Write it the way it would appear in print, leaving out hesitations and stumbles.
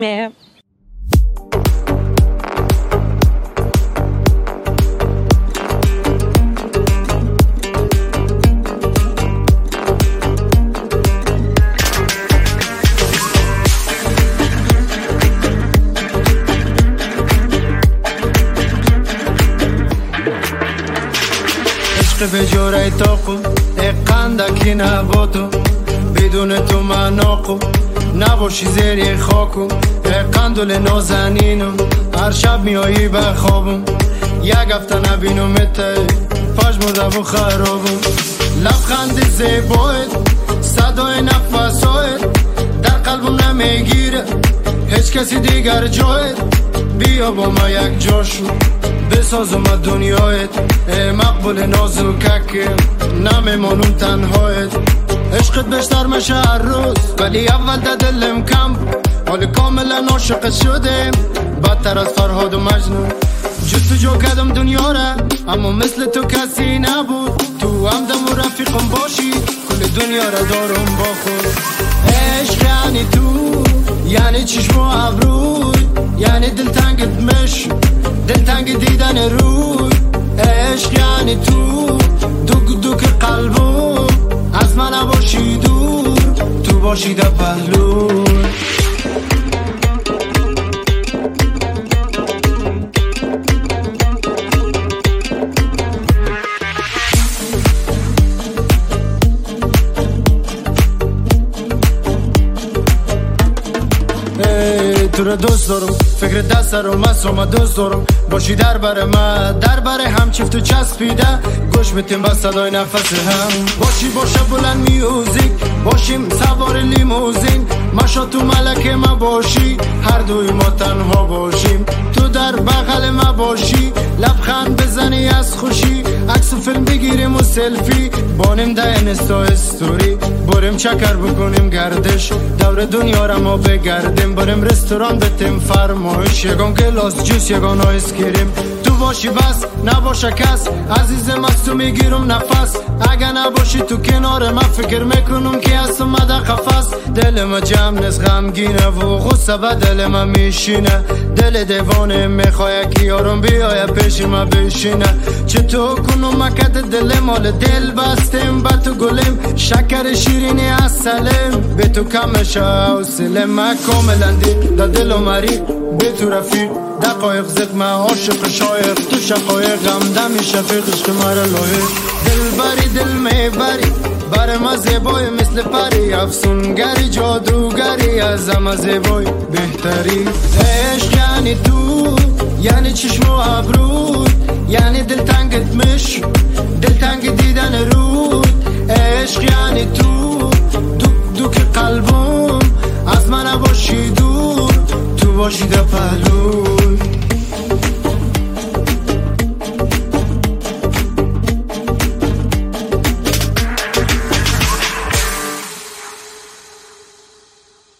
Yeah. به جوره تاقو اقندکی نباتو بدون تو من آقو نباشی زیر خاکو اقندل نازنینو هر شب میایی به خوابم یک هفته نبینمت پشم و خرابم لبخند زیبایت صدای نفسایت در قلبم نمیگیره هیچ کسی دیگر جایت بیا با ما یک جاشو بسازم دنیایت مقبول نازوکک نمیمانم تنهایت عشقت بیشتر میشه هر روز ولی اول ده دلم کم حال کاملا عاشقت شدم بدتر از فرهاد و مجنون جستجو کردم دنیا را اما مثل تو کسی نبود تو همدم و رفیقم باشی کل دنیا را دارم با خود عشق یعنی تو یعنی چشم و ابروی یعنی دلتنگت مش دلتنگ دیدن روی عشق یعنی تو دوک دوک قلبم از من نباشی دور تو باشی در پهلو تو رو دوست دارم فکر دست رو مصرم دوست دارم باشی در بر من در بر هم چفت و چسبیده گوش میتیم با صدای نفس هم باشی باشه بلند میوزیک باشیم سوار لیموزین ماشا تو ملکه ما باشی هر دوی ما تنها باشیم تو در بغل ما باشی لبخند بزنی از خوشی عکس و فیلم بگیریم و سلفی بانیم ده اینستا استوری بریم چکر بکنیم گردش دور دنیا را ما بگردیم بریم رستوران بتیم فرمایش یگان گلاس جوس یگان آیس کریم تو باشی بس نباشه کس عزیزم از تو میگیرم نفس اگه نباشی تو کنار من فکر میکنم که از اومده قفس دل ما جمع نیست غمگینه و غصه به دل ما میشینه دل دیوانه میخواه که یارم بیایه پیش ما بشینه چطور کنم مکت دل مال دل بستیم با تو گلیم شکر شیرینی از سلم به تو کمشه و سلم ما کاملا دید دا دل و مری به تو رفیق دقایق زد من عاشق شایق تو شقایق غمدمی شفیق عشق مرا لایق دل بری دل میبری بر ما زیبای مثل پری افسونگری جادوگری از همه زیبای بهتری عشق یعنی تو یعنی چشم و ابروی یعنی دلتنگت مش دلتنگ دیدن رود عشق یعنی تو دوک دوک قلبم از من نباشی دور تو باشی در پهلو